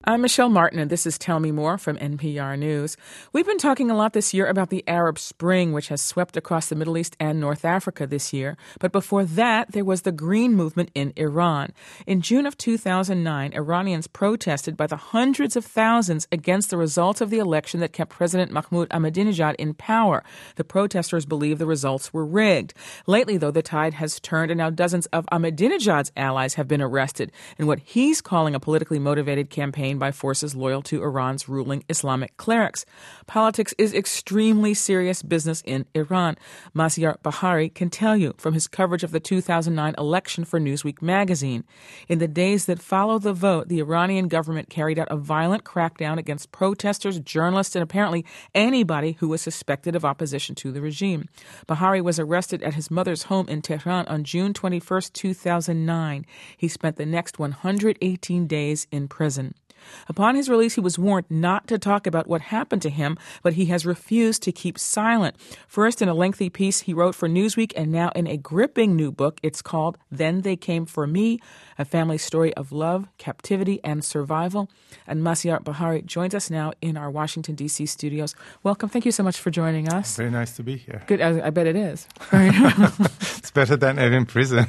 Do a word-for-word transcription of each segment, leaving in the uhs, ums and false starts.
I'm Michelle Martin, and this is Tell Me More from N P R News. We've been talking a lot this year about the Arab Spring, which has swept across the Middle East and North Africa this year. But before that, there was the Green Movement in Iran. In June of two thousand nine, Iranians protested by the hundreds of thousands against the results of the election that kept President Mahmoud Ahmadinejad in power. The protesters believe the results were rigged. Lately, though, the tide has turned, and now dozens of Ahmadinejad's allies have been arrested in what he's calling a politically motivated campaign by forces loyal to Iran's ruling Islamic clerics. Politics is extremely serious business in Iran. Mazyar Bahari can tell you from his coverage of the two thousand nine election for Newsweek magazine. In the days that followed the vote, the Iranian government carried out a violent crackdown against protesters, journalists, and apparently anybody who was suspected of opposition to the regime. Bahari was arrested at his mother's home in Tehran on June twenty-first, two thousand nine. He spent the next one hundred eighteen days in prison. Upon his release, he was warned not to talk about what happened to him, but he has refused to keep silent. First, in a lengthy piece he wrote for Newsweek, and now in a gripping new book. It's called Then They Came for Me, a family story of love, captivity, and survival. And Mazyar Bahari joins us now in our Washington, D C studios. Welcome. Thank you so much for joining us. Very nice to be here. Good. I, I bet it is. It's better than in prison.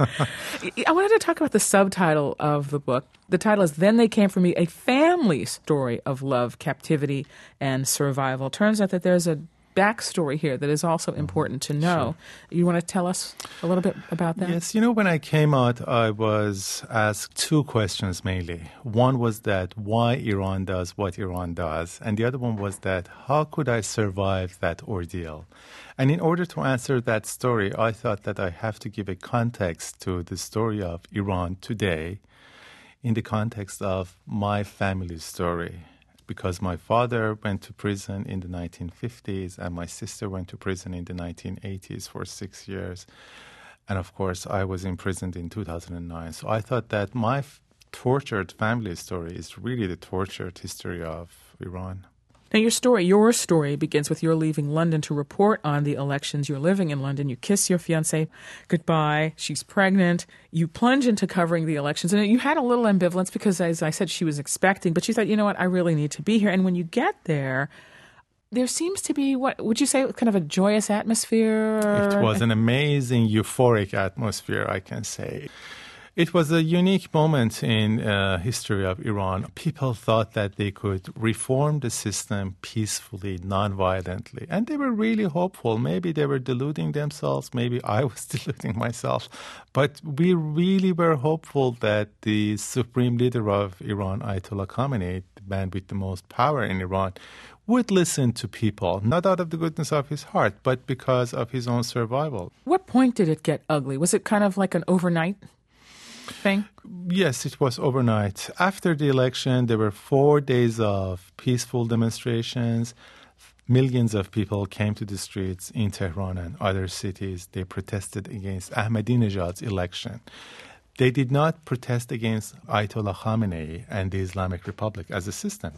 I wanted to talk about the subtitle of the book. The title is Then They Came for Me, a family story of love, captivity, and survival. Turns out that there's a backstory here that is also important to know. Sure. You want to tell us a little bit about that? Yes. You know, when I came out, I was asked two questions mainly. One was that why Iran does what Iran does, and the other one was that how could I survive that ordeal? And in order to answer that story, I thought that I have to give a context to the story of Iran today in the context of my family story. Because my father went to prison in the nineteen fifties and my sister went to prison in the nineteen eighties for six years. And of course, I was imprisoned in two thousand nine. So I thought that my f- tortured family story is really the tortured history of Iran. Now, your story, your story begins with your leaving London to report on the elections. You're living in London. You kiss your fiancée goodbye. She's pregnant. You plunge into covering the elections. And you had a little ambivalence because, as I said, she was expecting. But she thought, you know what, I really need to be here. And when you get there, there seems to be, what would you say, kind of a joyous atmosphere? It was an amazing, euphoric atmosphere, I can say. It was a unique moment in uh, history of Iran. People thought that they could reform the system peacefully, non-violently. And they were really hopeful. Maybe they were deluding themselves. Maybe I was deluding myself. But we really were hopeful that the supreme leader of Iran, Ayatollah Khamenei, the man with the most power in Iran, would listen to people, not out of the goodness of his heart, but because of his own survival. What point did it get ugly? Was it kind of like an overnight thing? Yes, it was overnight. After the election, there were four days of peaceful demonstrations. Millions of people came to the streets in Tehran and other cities. They protested against Ahmadinejad's election. They did not protest against Ayatollah Khamenei and the Islamic Republic as a system.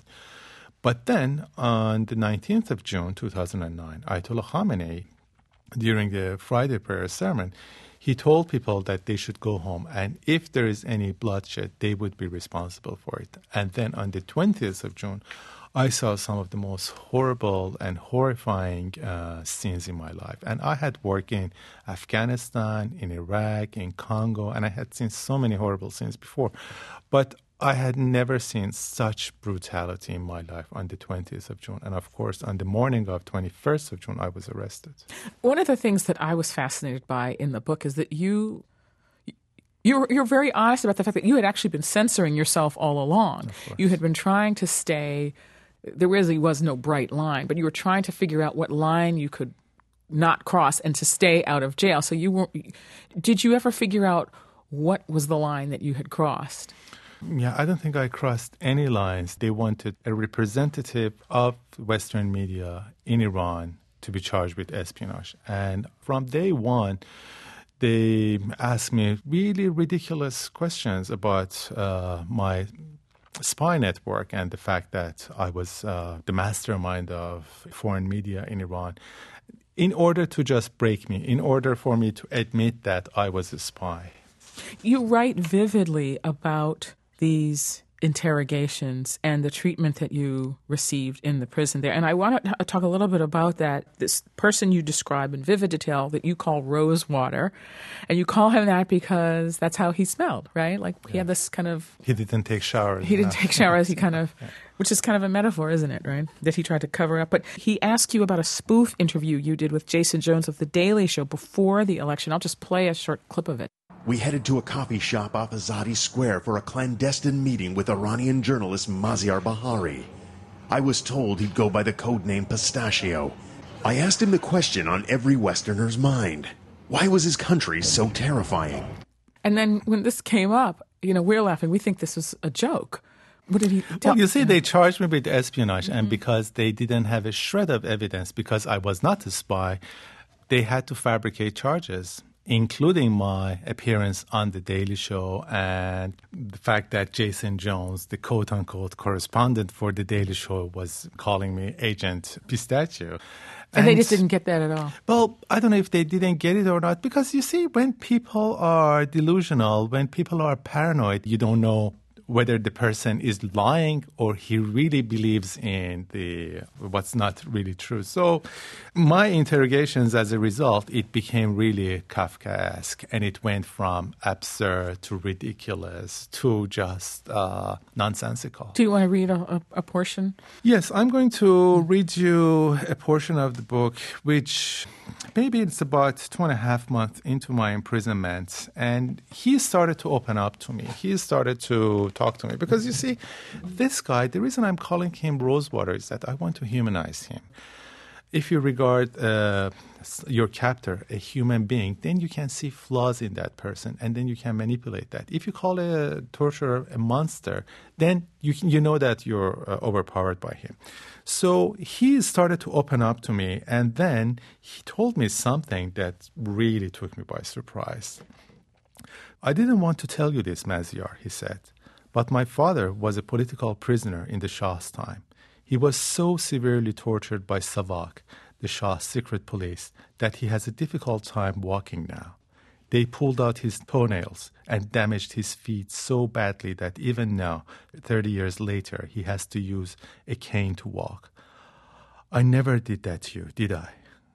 But then, on the nineteenth of June, two thousand nine, Ayatollah Khamenei, during the Friday prayer sermon, he told people that they should go home, and if there is any bloodshed, they would be responsible for it. And then on the twentieth of June, I saw some of the most horrible and horrifying uh, scenes in my life. And I had worked in Afghanistan, in Iraq, in Congo, and I had seen so many horrible scenes before. But I had never seen such brutality in my life on the twentieth of June. And of course, on the morning of twenty-first of June, I was arrested. One of the things that I was fascinated by in the book is that you, you're, you're very honest about the fact that you had actually been censoring yourself all along. You had been trying to stay, there really was no bright line, but you were trying to figure out what line you could not cross and to stay out of jail. So you weren't, did you ever figure out what was the line that you had crossed? Yeah, I don't think I crossed any lines. They wanted a representative of Western media in Iran to be charged with espionage. And from day one, they asked me really ridiculous questions about uh, my spy network and the fact that I was uh, the mastermind of foreign media in Iran, in order to just break me, in order for me to admit that I was a spy. You write vividly about these interrogations and the treatment that you received in the prison there. And I want to talk a little bit about that. This person you describe in vivid detail that you call Rosewater, and you call him that because that's how he smelled, right? Like he yeah. had this kind of... He didn't take showers. He didn't take showers. He kind of... Yeah. Which is kind of a metaphor, isn't it, right? That he tried to cover up. But he asked you about a spoof interview you did with Jason Jones of The Daily Show before the election. I'll just play a short clip of it. We headed to a coffee shop off Azadi Square for a clandestine meeting with Iranian journalist Maziar Bahari. I was told he'd go by the codename Pistachio. I asked him the question on every Westerner's mind. Why was his country so terrifying? And then when this came up, you know, we're laughing. We think this was a joke. What did he tell? Well, you see, they charged me with espionage, mm-hmm. and because they didn't have a shred of evidence, because I was not a spy, they had to fabricate charges, including my appearance on The Daily Show and the fact that Jason Jones, the quote-unquote correspondent for The Daily Show, was calling me Agent Pistachio. And, and they just didn't get that at all. Well, I don't know if they didn't get it or not, because you see, when people are delusional, when people are paranoid, you don't know whether the person is lying or he really believes in the what's not really true. So my interrogations, as a result, it became really Kafkaesque, and it went from absurd to ridiculous to just uh, nonsensical. Do you want to read a, a, a portion? Yes, I'm going to read you a portion of the book, which maybe it's about two and a half months into my imprisonment, and he started to open up to me. He started to talk to me because, you see, this guy, the reason I'm calling him Rosewater is that I want to humanize him. If you regard uh, your captor a human being, then you can see flaws in that person, and then you can manipulate that. If you call a torturer a monster, then you can, you know that you're uh, overpowered by him. So he started to open up to me, and then he told me something that really took me by surprise. I didn't want to tell you this, Maziar, he said, but my father was a political prisoner in the Shah's time. He was so severely tortured by Savak, the Shah's secret police, that he has a difficult time walking now. They pulled out his toenails and damaged his feet so badly that even now, thirty years later, he has to use a cane to walk. I never did that to you, did I?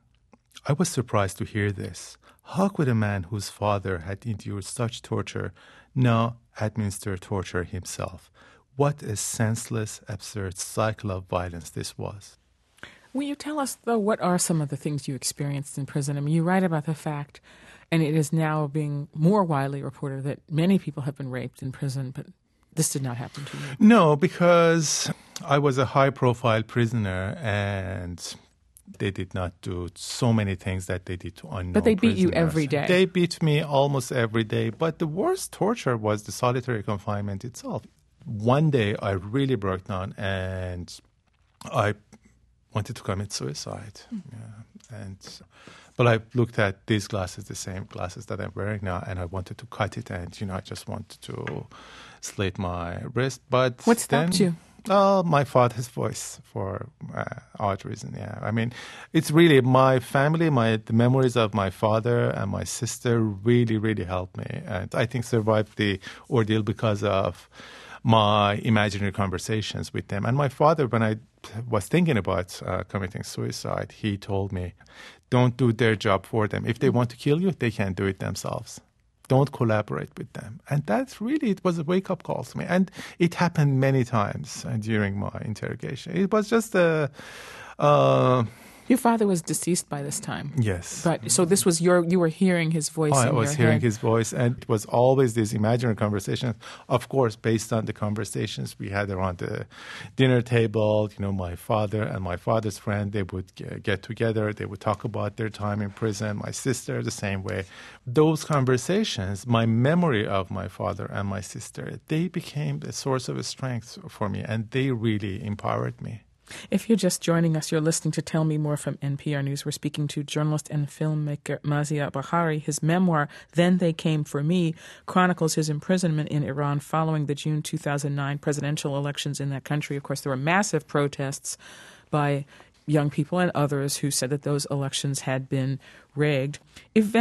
I was surprised to hear this. How could a man whose father had endured such torture now administer torture himself? What a senseless, absurd cycle of violence this was. Will you tell us, though, what are some of the things you experienced in prison? I mean, you write about the fact, and it is now being more widely reported, that many people have been raped in prison, but this did not happen to you. No, because I was a high-profile prisoner, and they did not do so many things that they did to unknown But they beat prisoners. you every day. They beat me almost every day, but the worst torture was the solitary confinement itself. One day I really broke down and I wanted to commit suicide. Mm. Yeah. And but I looked at these glasses, the same glasses that I'm wearing now, and I wanted to cut it, and you know I just wanted to slit my wrist. But what stopped then, you? Oh, my father's voice, for uh, odd reason. Yeah, I mean, it's really my family, my the memories of my father and my sister really, really helped me, and I think survived the ordeal because of my imaginary conversations with them. And my father, when I was thinking about uh, committing suicide, he told me, don't do their job for them. If they want to kill you, they can do it themselves. Don't collaborate with them. And that's really, it was a wake-up call to me. And it happened many times uh, during my interrogation. It was just a... Uh, Your father was deceased by this time. Yes. But so this was your, you were hearing his voice oh, in I was your hearing head. his voice, and it was always these imaginary conversations, of course, based on the conversations we had around the dinner table. You know, my father and my father's friend, they would get together, they would talk about their time in prison, my sister the same way. Those conversations, my memory of my father and my sister, they became a source of strength for me, and they really empowered me. If you're just joining us, you're listening to Tell Me More from N P R News. We're speaking to journalist and filmmaker Maziar Bahari. His memoir, Then They Came for Me, chronicles his imprisonment in Iran following the June two thousand nine presidential elections in that country. Of course, there were massive protests by young people and others who said that those elections had been rigged.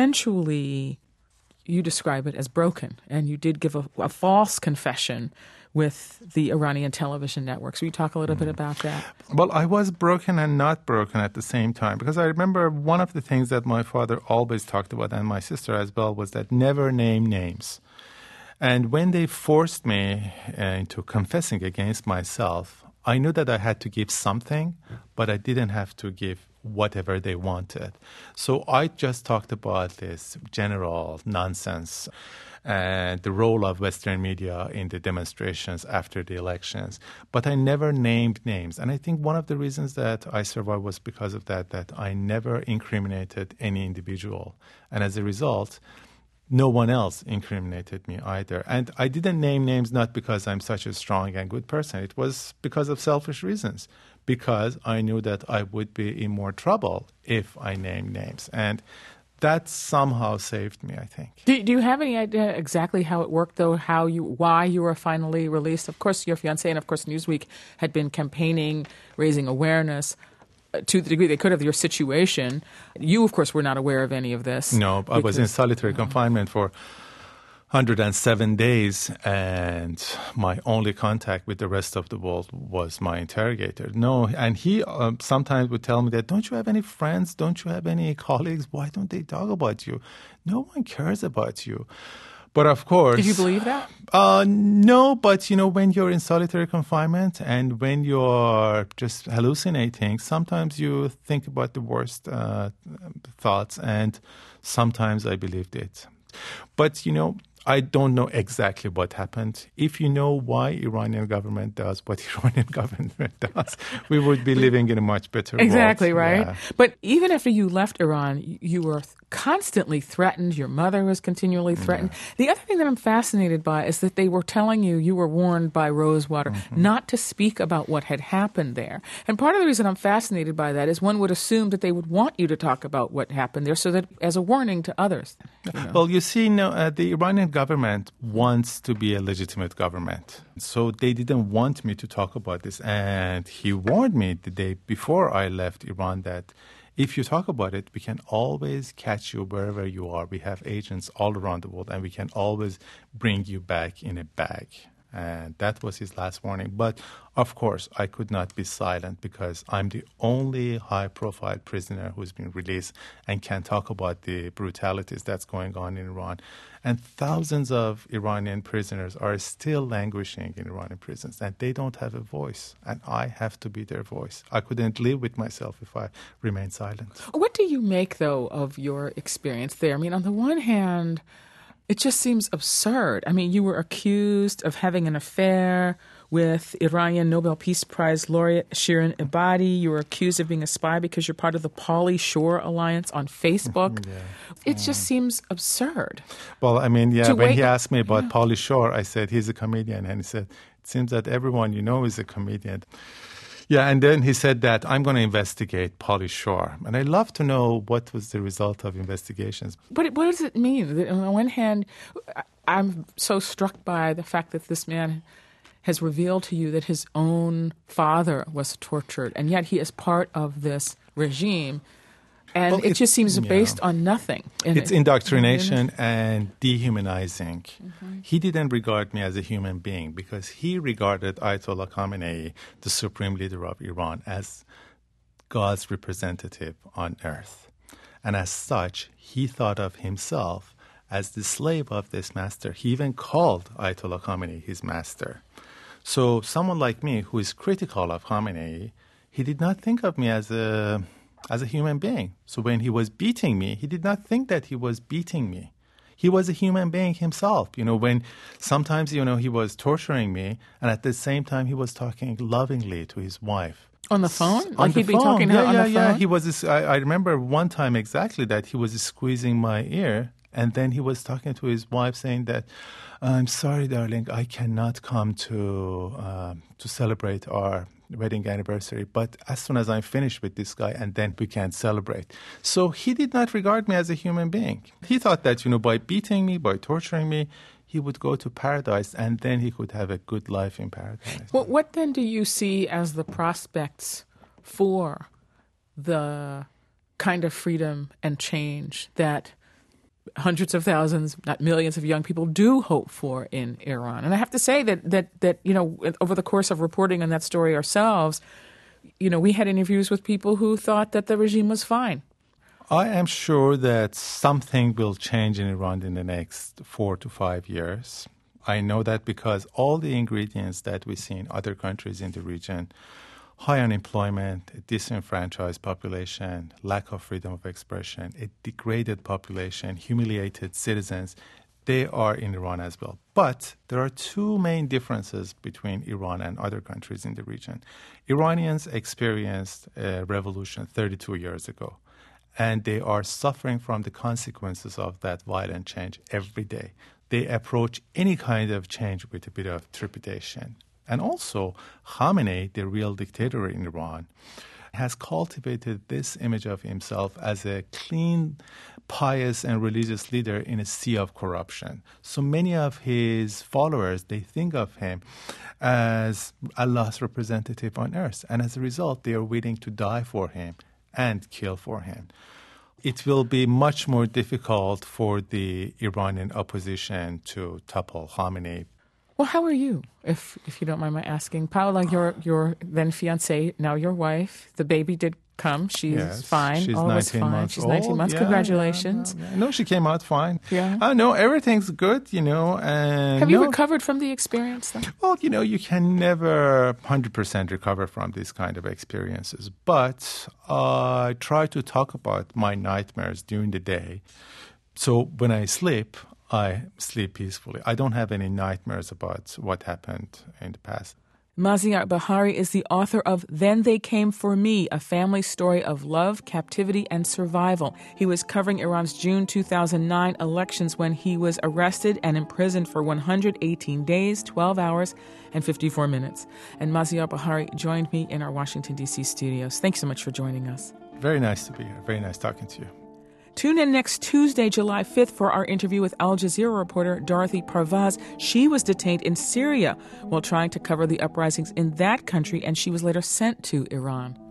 Eventually, you describe it as broken, and you did give a, a false confession with the Iranian television networks. Will you talk a little mm. bit about that? Well, I was broken and not broken at the same time, because I remember one of the things that my father always talked about, and my sister as well, was that never name names. And when they forced me uh, into confessing against myself, I knew that I had to give something, but I didn't have to give whatever they wanted. So I just talked about this general nonsense and the role of Western media in the demonstrations after the elections. But I never named names. And I think one of the reasons that I survived was because of that, that I never incriminated any individual. And as a result, no one else incriminated me either. And I didn't name names not because I'm such a strong and good person. It was because of selfish reasons, because I knew that I would be in more trouble if I named names. And that somehow saved me, I think. Do, do you have any idea exactly how it worked, though, how you, why you were finally released? Of course, your fiancé and, of course, Newsweek had been campaigning, raising awareness to the degree they could of your situation. You, of course, were not aware of any of this. No, I was in solitary uh, confinement for one hundred seven days, and my only contact with the rest of the world was my interrogator. No, and he um, sometimes would tell me that, don't you have any friends? Don't you have any colleagues? Why don't they talk about you? No one cares about you. But of course... Did you believe that? Uh, no, but, you know, when you're in solitary confinement and when you're just hallucinating, sometimes you think about the worst uh, thoughts, and sometimes I believed it. But, you know, I don't know exactly what happened. If you know why Iranian government does what Iranian government does, we would be living in a much better world. Exactly, right? Yeah. But even after you left Iran, you were constantly threatened. Your mother was continually threatened. Yeah. The other thing that I'm fascinated by is that they were telling you, you were warned by Rosewater, mm-hmm. not to speak about what had happened there. And part of the reason I'm fascinated by that is one would assume that they would want you to talk about what happened there so that as a warning to others. You know. Well, you see, no, uh, the Iranian government wants to be a legitimate government. So they didn't want me to talk about this. And he warned me the day before I left Iran that if you talk about it, we can always catch you wherever you are. We have agents all around the world, and we can always bring you back in a bag. And that was his last warning. But, of course, I could not be silent because I'm the only high-profile prisoner who's been released and can talk about the brutalities that's going on in Iran. And thousands of Iranian prisoners are still languishing in Iranian prisons, and they don't have a voice. And I have to be their voice. I couldn't live with myself if I remained silent. What do you make, though, of your experience there? I mean, on the one hand, it just seems absurd. I mean, you were accused of having an affair with Iranian Nobel Peace Prize laureate Shirin Ebadi. You were accused of being a spy because you're part of the Pauly Shore Alliance on Facebook. Yeah. It just seems absurd. Well, I mean, yeah, when wake- he asked me about yeah. Pauly Shore, I said, he's a comedian. And he said, it seems that everyone you know is a comedian. Yeah, and then he said that I'm going to investigate Pauly Shore. And I'd love to know what was the result of investigations. But what does it mean? On the one hand, I'm so struck by the fact that this man has revealed to you that his own father was tortured, and yet he is part of this regime. And well, it just seems yeah. based on nothing. It's it. indoctrination mm-hmm. and dehumanizing. Mm-hmm. He didn't regard me as a human being because he regarded Ayatollah Khamenei, the supreme leader of Iran, as God's representative on earth. And as such, he thought of himself as the slave of this master. He even called Ayatollah Khamenei his master. So someone like me who is critical of Khamenei, he did not think of me as a... as a human being. So when he was beating me, he did not think that he was beating me. He was a human being himself. You know, when sometimes, you know, he was torturing me, and at the same time, he was talking lovingly to his wife. On the phone? On like the he'd phone. be talking yeah, to her yeah, on the yeah. phone? He was, I, I remember one time exactly that he was squeezing my ear, and then he was talking to his wife saying that, I'm sorry, darling, I cannot come to um, to celebrate our wedding anniversary, but as soon as I'm finished with this guy, and then we can celebrate. So he did not regard me as a human being. He thought that, you know, by beating me, by torturing me, he would go to paradise, and then he could have a good life in paradise. Well, what then do you see as the prospects for the kind of freedom and change that hundreds of thousands, not millions of young people do hope for in Iran. And I have to say that, that, that you know, over the course of reporting on that story ourselves, you know, we had interviews with people who thought that the regime was fine. I am sure that something will change in Iran in the next four to five years. I know that because all the ingredients that we see in other countries in the region, high unemployment, a disenfranchised population, lack of freedom of expression, a degraded population, humiliated citizens, they are in Iran as well. But there are two main differences between Iran and other countries in the region. Iranians experienced a revolution thirty-two years ago, and they are suffering from the consequences of that violent change every day. They approach any kind of change with a bit of trepidation. And also, Khamenei, the real dictator in Iran, has cultivated this image of himself as a clean, pious, and religious leader in a sea of corruption. So many of his followers, they think of him as Allah's representative on earth. And as a result, they are willing to die for him and kill for him. It will be much more difficult for the Iranian opposition to topple Khamenei. Well, how are you, if if you don't mind my asking? Paola, your your then fiancée, now your wife, the baby did come. She's yes, fine. She's All was nineteen fine. months She's old. nineteen months. Yeah, Congratulations. Yeah, yeah. No, she came out fine. Yeah. Uh, no, everything's good, you know. And Have you no, recovered from the experience, though? Well, you know, you can never one hundred percent recover from these kind of experiences. But I try to talk about my nightmares during the day. So when I sleep, I sleep peacefully. I don't have any nightmares about what happened in the past. Maziar Bahari is the author of Then They Came For Me, a family story of love, captivity, and survival. He was covering Iran's June two thousand nine elections when he was arrested and imprisoned for one hundred eighteen days, twelve hours, and fifty-four minutes. And Maziar Bahari joined me in our Washington, D C studios. Thanks so much for joining us. Very nice to be here. Very nice talking to you. Tune in next Tuesday, July fifth, for our interview with Al Jazeera reporter Dorothy Parvaz. She was detained in Syria while trying to cover the uprisings in that country, and she was later sent to Iran.